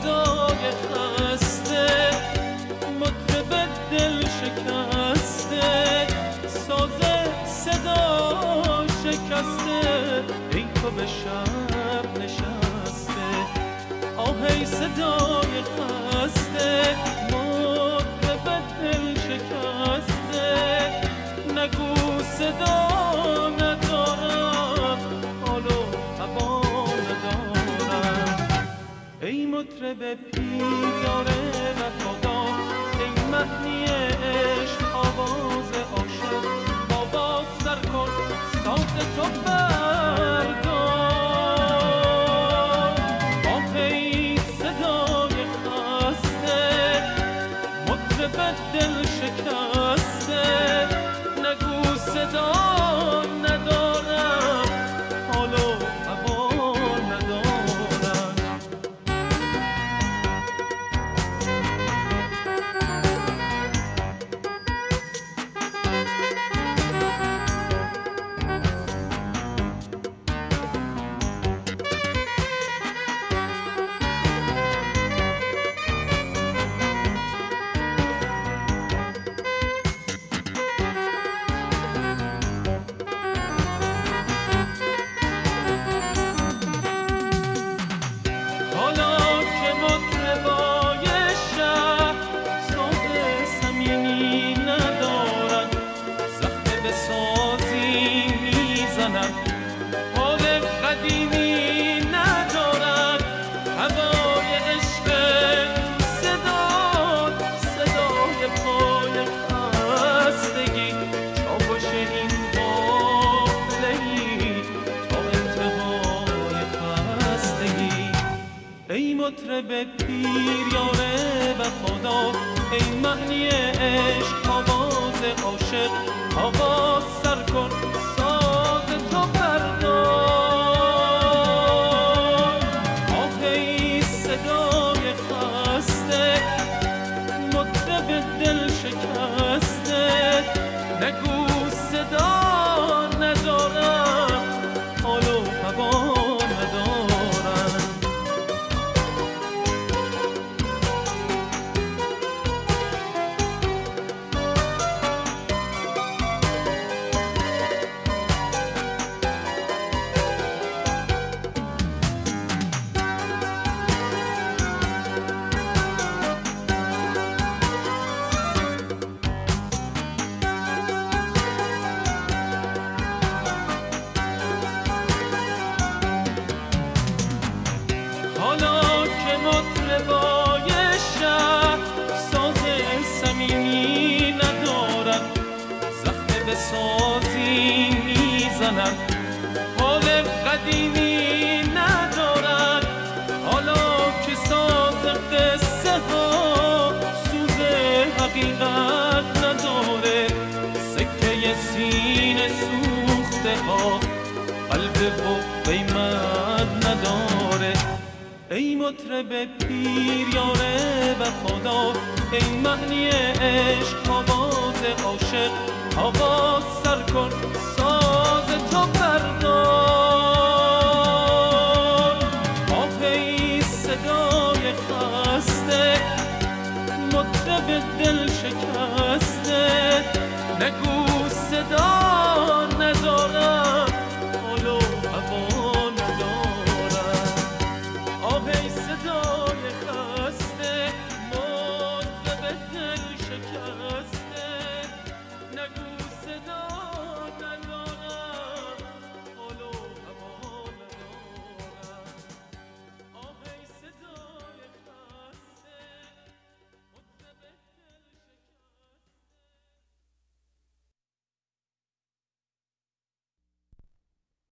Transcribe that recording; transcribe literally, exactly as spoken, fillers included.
صدای خسته، مطرب دل شکسته، ساز صدا شکسته، ای تو به شب نشسته. آهی صدای خسته، مطرب دل شکسته، نگو صدا ندارم، حال و هوا ندارم. ای مطرب پیریار وفادار، ای معنی عشق آواز عاشق، آواز سر کن ساز تو بردار. آهی صدای خسته، مطرب دل شکسته، نگو صدا ندارم، حال و هوا ندارم. حال قدیمی ندارد، هوای عشق تو صداد، صدای پای خستگی، چاوش این قافله‌ای تا انتهای خستگی. ای مطرب پیریار وفادار، ای معنی عشق آواز عاشق، آواز سر کن ساز تو بردار. آهی صدای خسته، مطرب دل شکسته، نگو صدا ندارم، حال و هوا ندارم. حالا که مطربای شهر ساز صمیمی ندارن، زخم به سازی میزنن، حال قدیمی ندارن. حالا که ساز قصه ها سوز حقیقت نداره، سکه سینه سوخته ها قلب و قیمت نداره. ای مطرب پیریار وفادار، ای معنی عشق آواز عاشق، آواز سر کن ساز تو بردار. آهی صدای خسته، مطرب دل شکسته، نگو صدا ندارم، حال و هوا ندارم. آهی صدای خسته، مطرب دل شکسته.